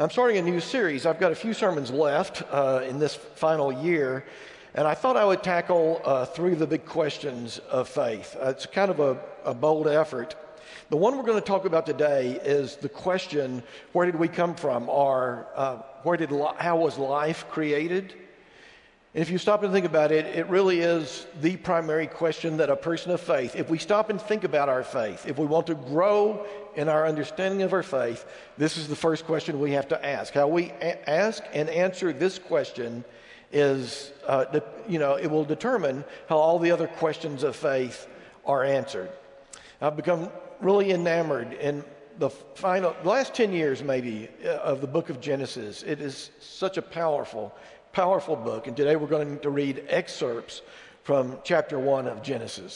I'm starting a new series. I've got a few sermons left in this final year, and I thought I would tackle three of the big questions of faith. It's kind of a bold effort. The one we're going to talk about today is the question, where did we come from? Or how was life created? And if you stop and think about it, it really is the primary question that a person of faith, if we stop and think about our faith, if we want to grow in our understanding of our faith, this is the first question we have to ask. How we ask and answer this question is, it will determine how all the other questions of faith are answered. I've become really enamored in the last 10 years maybe of the book of Genesis. It is such a powerful book, and today we're going to read excerpts from chapter 1 of Genesis.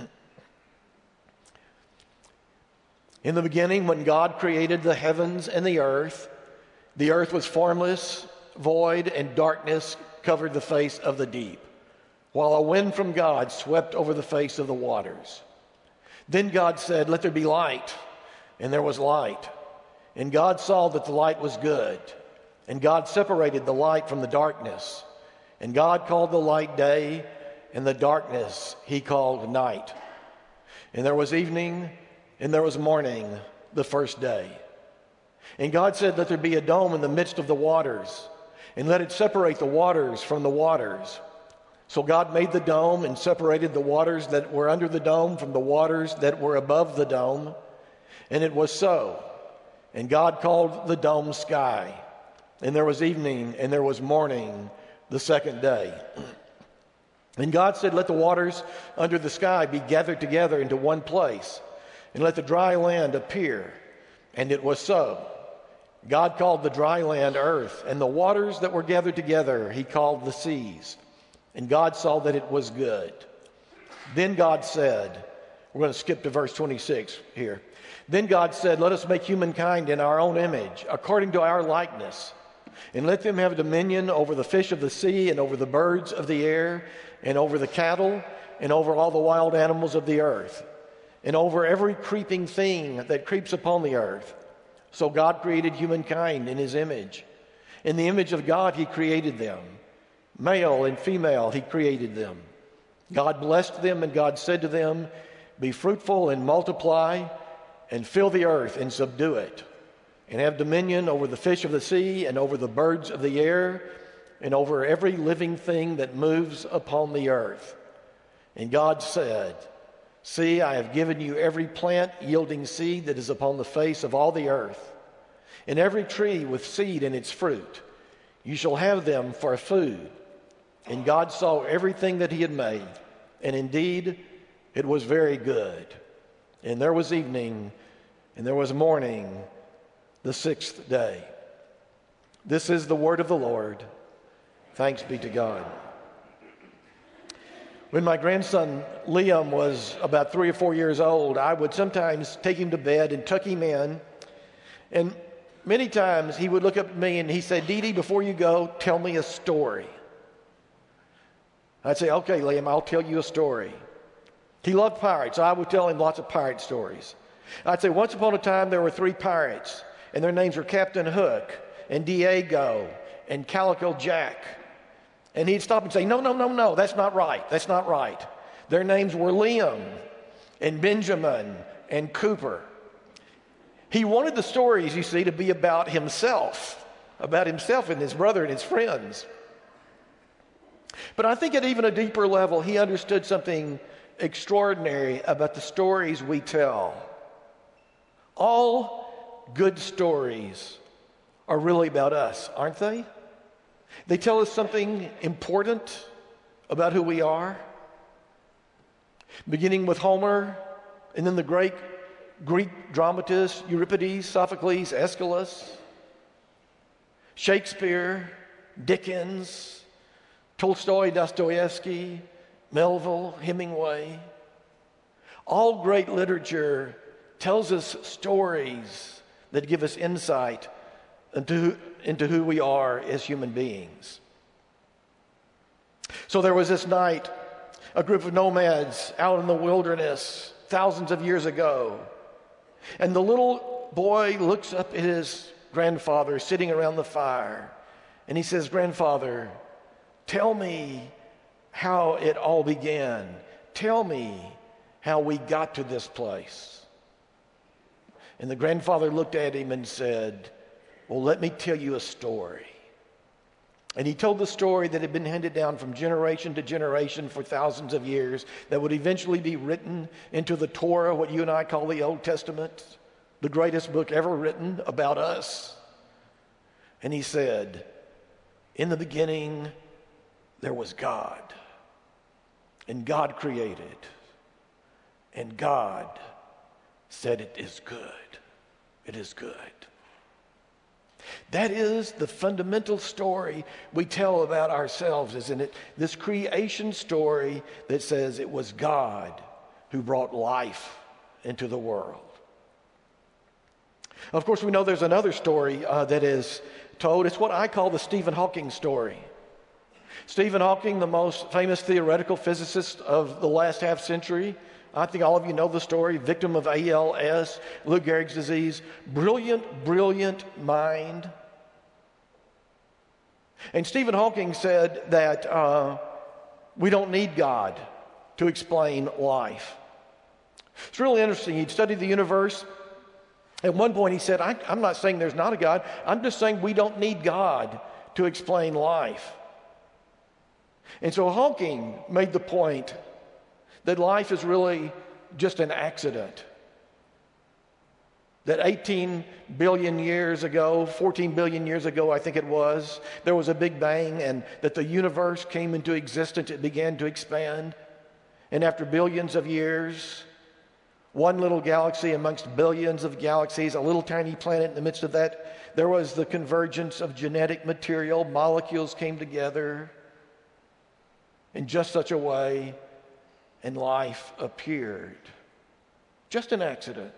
In the beginning, when God created the heavens and the earth was formless, void, and darkness covered the face of the deep, while a wind from God swept over the face of the waters. Then God said, "Let there be light," and there was light. And God saw that the light was good. And God separated the light from the darkness. And God called the light day, and the darkness he called night. And there was evening, and there was morning, the first day. And God said, "Let there be a dome in the midst of the waters, and let it separate the waters from the waters." So God made the dome and separated the waters that were under the dome from the waters that were above the dome. And it was so. And God called the dome sky. And there was evening, and there was morning, the second day. And God said, "Let the waters under the sky be gathered together into one place, and let the dry land appear." And it was so. God called the dry land earth, and the waters that were gathered together he called the seas. And God saw that it was good. Then God said, we're going to skip to verse 26 here. Then God said, "Let us make humankind in our own image, according to our likeness. And let them have dominion over the fish of the sea, and over the birds of the air, and over the cattle, and over all the wild animals of the earth, and over every creeping thing that creeps upon the earth." So God created humankind in his image. In the image of God he created them. Male and female he created them. God blessed them, and God said to them, "Be fruitful and multiply, and fill the earth and subdue it, and have dominion over the fish of the sea, and over the birds of the air, and over every living thing that moves upon the earth." And God said, "See, I have given you every plant yielding seed that is upon the face of all the earth, and every tree with seed in its fruit. You shall have them for food." And God saw everything that he had made, and indeed it was very good. And there was evening, and there was morning, the sixth day. This is the word of the Lord. Thanks be to God. When my grandson Liam was about 3 or 4 years old, I would sometimes take him to bed and tuck him in. And many times he would look up at me and he said, "Dee Dee, before you go, tell me a story." I'd say, "Okay, Liam, I'll tell you a story." He loved pirates. I would tell him lots of pirate stories. I'd say, "Once upon a time, there were 3 pirates, and their names were Captain Hook and Diego and Calico Jack." And he'd stop and say, No, that's not right. That's not right. Their names were Liam and Benjamin and Cooper. He wanted the stories, you see, to be about himself and his brother and his friends. But I think at even a deeper level, he understood something extraordinary about the stories we tell. All good stories are really about us, aren't they? They tell us something important about who we are. Beginning with Homer, and then the great Greek dramatists, Euripides, Sophocles, Aeschylus, Shakespeare, Dickens, Tolstoy, Dostoevsky, Melville, Hemingway. All great literature tells us stories that give us insight into who we are as human beings. So there was this night, a group of nomads out in the wilderness thousands of years ago. And the little boy looks up at his grandfather sitting around the fire. And he says, "Grandfather, tell me how it all began. Tell me how we got to this place." And the grandfather looked at him and said, "Well, let me tell you a story." And he told the story that had been handed down from generation to generation for thousands of years, that would eventually be written into the Torah, what you and I call the Old Testament, the greatest book ever written about us. And he said, "In the beginning, there was God, and God created, and God said it is good. It is good." That is the fundamental story we tell about ourselves, isn't it? This creation story that says it was God who brought life into the world. Of course, we know there's another story that is told. It's what I call the Stephen Hawking story. Stephen Hawking, the most famous theoretical physicist of the last half century. I think all of you know the story. Victim of ALS, Lou Gehrig's disease. Brilliant, brilliant mind. And Stephen Hawking said that we don't need God to explain life. It's really interesting. He'd studied the universe. At one point he said, I'm not saying there's not a God. I'm just saying we don't need God to explain life. And so Hawking made the point that life is really just an accident. That 18 billion years ago, 14 billion years ago, I think it was, there was a big bang, and that the universe came into existence. It began to expand. And after billions of years, one little galaxy amongst billions of galaxies, a little tiny planet in the midst of that, there was the convergence of genetic material. Molecules came together in just such a way, and life appeared. Just an accident.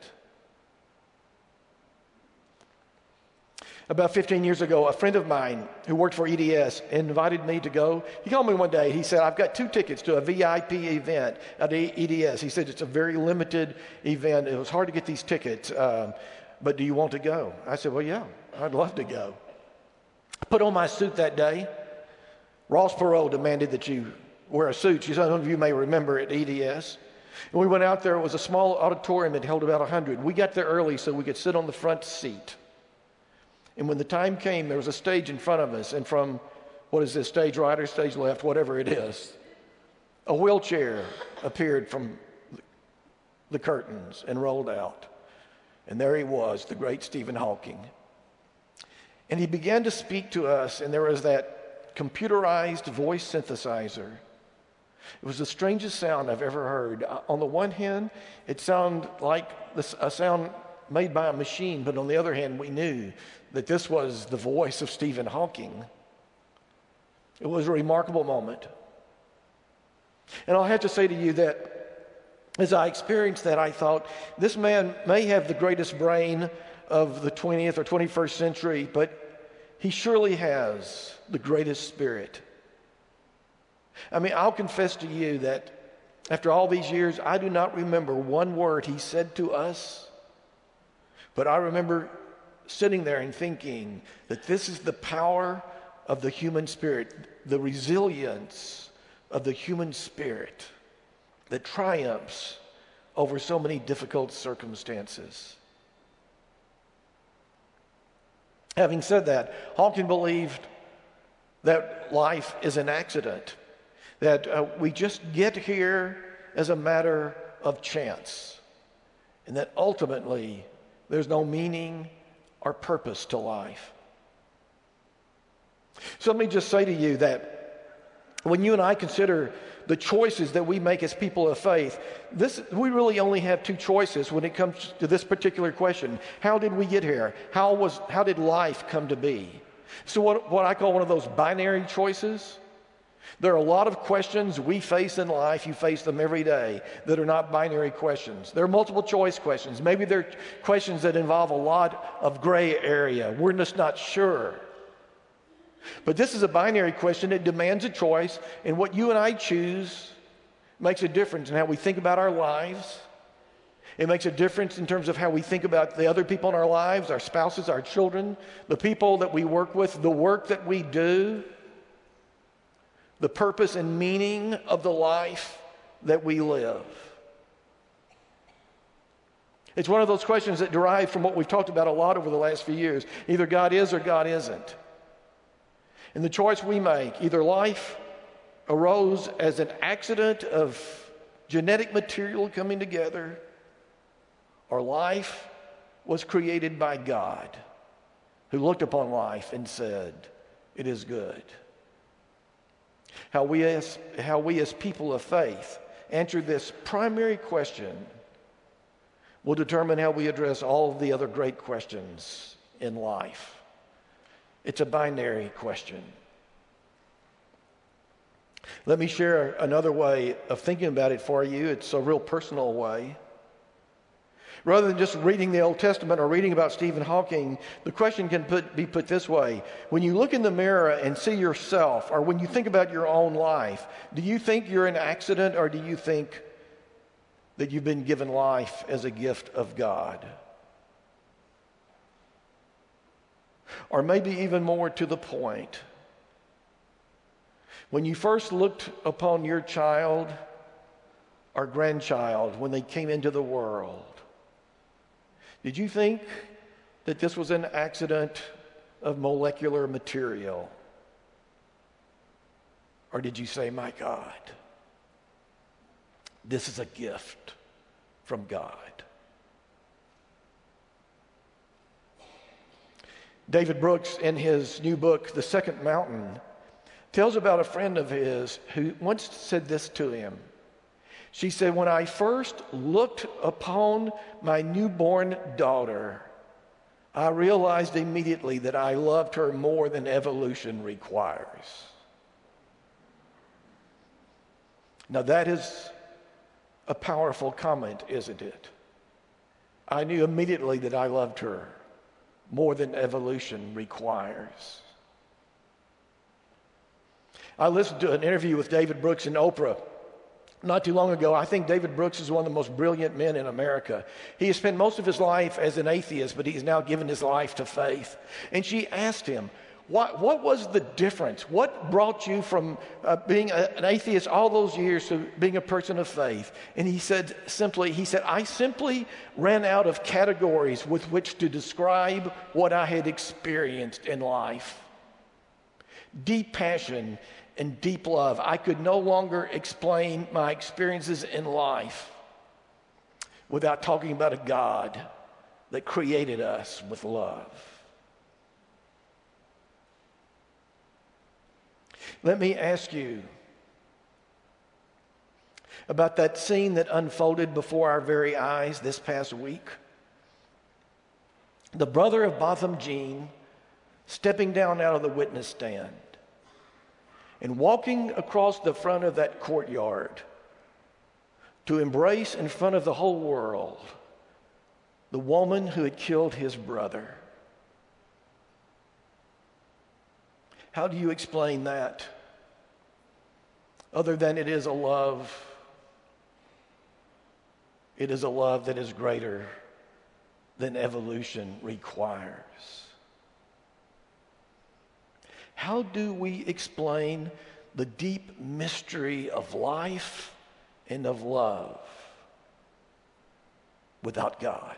About 15 years ago, a friend of mine who worked for EDS invited me to go. He called me one day. He said, "I've got 2 tickets to a VIP event at EDS." He said, "It's a very limited event. It was hard to get these tickets, but do you want to go?" I said, "Well, yeah, I'd love to go." I put on my suit that day. Ross Perot demanded that you wear a suit. Some of you may remember at EDS. And we went out there. It was a small auditorium that held about 100. We got there early so we could sit on the front seat. And when the time came, there was a stage in front of us. And from, what is this, stage right or stage left, whatever it is, a wheelchair appeared from the curtains and rolled out. And there he was, the great Stephen Hawking. And he began to speak to us, and there was that computerized voice synthesizer. It was the strangest sound I've ever heard. On the one hand, it sounded like a sound made by a machine, but on the other hand, we knew that this was the voice of Stephen Hawking. It was a remarkable moment. And I'll have to say to you that as I experienced that, I thought, this man may have the greatest brain of the 20th or 21st century, but he surely has the greatest spirit. I mean, I'll confess to you that after all these years, I do not remember one word he said to us, but I remember sitting there and thinking that this is the power of the human spirit, the resilience of the human spirit that triumphs over so many difficult circumstances. Having said that, Hawking believed that life is an accident, that we just get here as a matter of chance, and that ultimately there's no meaning or purpose to life. So let me just say to you that when you and I consider the choices that we make as people of faith, we really only have 2 choices when it comes to this particular question. How did we get here? How did life come to be? So what I call one of those binary choices. There are a lot of questions we face in life, you face them every day, that are not binary questions. They're multiple choice questions. Maybe they're questions that involve a lot of gray area. We're just not sure. But this is a binary question. It demands a choice, and what you and I choose makes a difference in how we think about our lives It makes a difference in terms of how we think about the other people in our lives, our spouses, our children, the people that we work with, the work that we do, the purpose and meaning of the life that we live. It's one of those questions that derive from what we've talked about a lot over the last few years. Either God is or God isn't. And the choice we make, either life arose as an accident of genetic material coming together, or life was created by God, who looked upon life and said, it is good. How we as people of faith answer this primary question will determine how we address all of the other great questions in life. It's a binary question. Let me share another way of thinking about it for you. It's a real personal way. Rather than just reading the Old Testament or reading about Stephen Hawking, the question can be put this way. When you look in the mirror and see yourself, or when you think about your own life, do you think you're an accident, or do you think that you've been given life as a gift of God? Or maybe even more to the point, when you first looked upon your child or grandchild when they came into the world, did you think that this was an accident of molecular material? Or did you say, my God, this is a gift from God? David Brooks, in his new book, The Second Mountain, tells about a friend of his who once said this to him. She said, when I first looked upon my newborn daughter, I realized immediately that I loved her more than evolution requires. Now that is a powerful comment, isn't it? I knew immediately that I loved her more than evolution requires. I listened to an interview with David Brooks and Oprah not too long ago. I think David Brooks is one of the most brilliant men in America. He has spent most of his life as an atheist, but he's now given his life to faith. And she asked him, what was the difference? What brought you from being an atheist all those years to being a person of faith? And he said, I simply ran out of categories with which to describe what I had experienced in life. Deep passion and deep love. I could no longer explain my experiences in life without talking about a God that created us with love. Let me ask you about that scene that unfolded before our very eyes this past week. The brother of Botham Jean stepping down out of the witness stand and walking across the front of that courtyard to embrace in front of the whole world the woman who had killed his brother. How do you explain that? Other than it is a love that is greater than evolution requires. How do we explain the deep mystery of life and of love without God?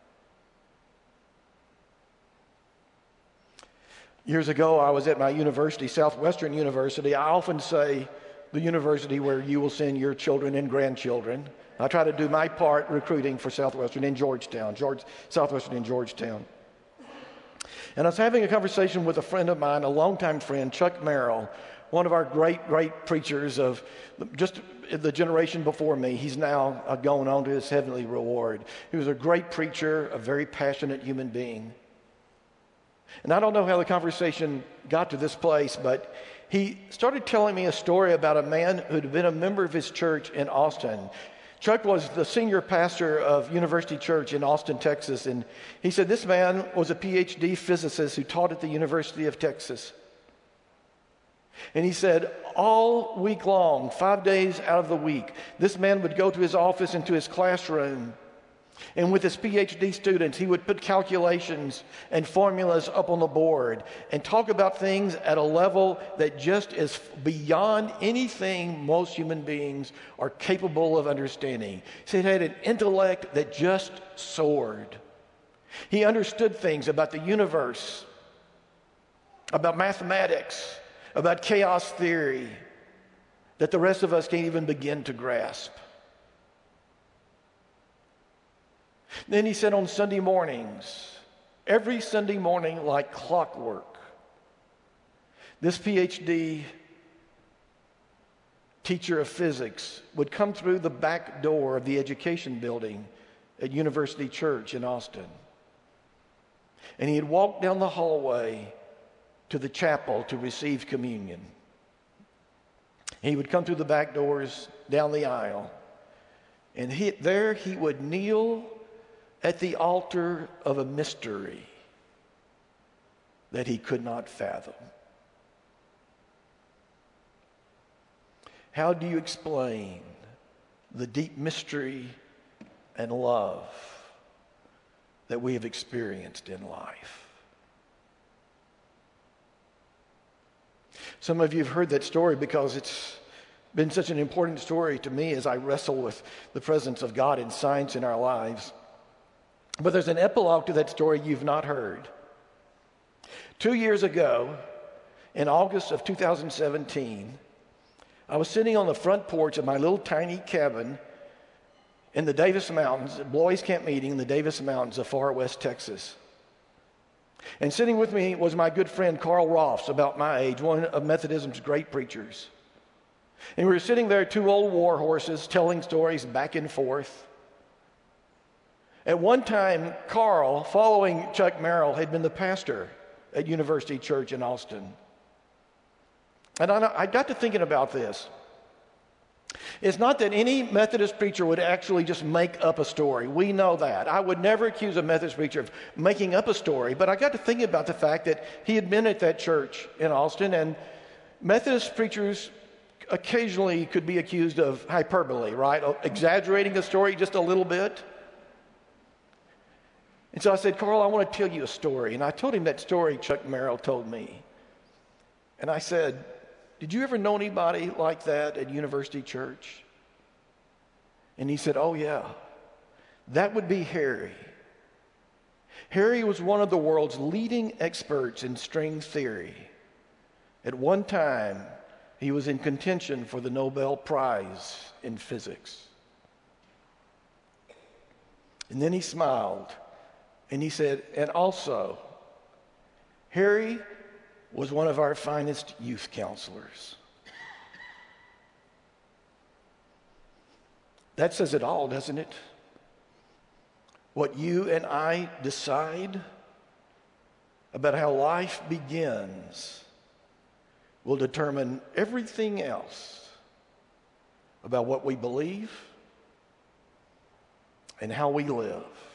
Years ago, I was at my university, Southwestern University. I often say the university where you will send your children and grandchildren. I try to do my part recruiting for Southwestern in Georgetown, Southwestern in Georgetown. And I was having a conversation with a friend of mine, a longtime friend, Chuck Merrill, one of our great, great preachers of just the generation before me. He's now gone on to his heavenly reward. He was a great preacher, a very passionate human being. And I don't know how the conversation got to this place, but he started telling me a story about a man who'd been a member of his church in Austin. Chuck was the senior pastor of University Church in Austin, Texas, and he said this man was a PhD physicist who taught at the University of Texas. And he said all week long, 5 days out of the week, this man would go to his office and to his classroom, And with his PhD students, he would put calculations and formulas up on the board and talk about things at a level that just is beyond anything most human beings are capable of understanding. He had an intellect that just soared. He understood things about the universe, about mathematics, about chaos theory, that the rest of us can't even begin to grasp. Then he said on Sunday mornings, every Sunday morning like clockwork, this PhD teacher of physics would come through the back door of the education building at University Church in Austin. And he'd walk down the hallway to the chapel to receive communion. He would come through the back doors, down the aisle, and there he would kneel at the altar of a mystery that he could not fathom. How do you explain the deep mystery and love that we have experienced in life? Some of you have heard that story because it's been such an important story to me as I wrestle with the presence of God and science in our lives. But there's an epilogue to that story you've not heard. 2 years ago, in August of 2017, I was sitting on the front porch of my little tiny cabin in the Davis Mountains, at Boys Camp Meeting in the Davis Mountains of far west Texas. And sitting with me was my good friend Carl Ross, about my age, one of Methodism's great preachers. And we were sitting there, two old war horses, telling stories back and forth. At one time, Carl, following Chuck Merrill, had been the pastor at University Church in Austin. And I got to thinking about this. It's not that any Methodist preacher would actually just make up a story. We know that. I would never accuse a Methodist preacher of making up a story, but I got to thinking about the fact that he had been at that church in Austin, and Methodist preachers occasionally could be accused of hyperbole, right? Exaggerating the story just a little bit. And so I said, Carl, I want to tell you a story. And I told him that story Chuck Merrill told me. And I said, did you ever know anybody like that at University Church? And he said, oh yeah, that would be Harry. Harry was one of the world's leading experts in string theory. At one time, he was in contention for the Nobel Prize in physics. And then he smiled. And he said, and also, Harry was one of our finest youth counselors. That says it all, doesn't it? What you and I decide about how life begins will determine everything else about what we believe and how we live.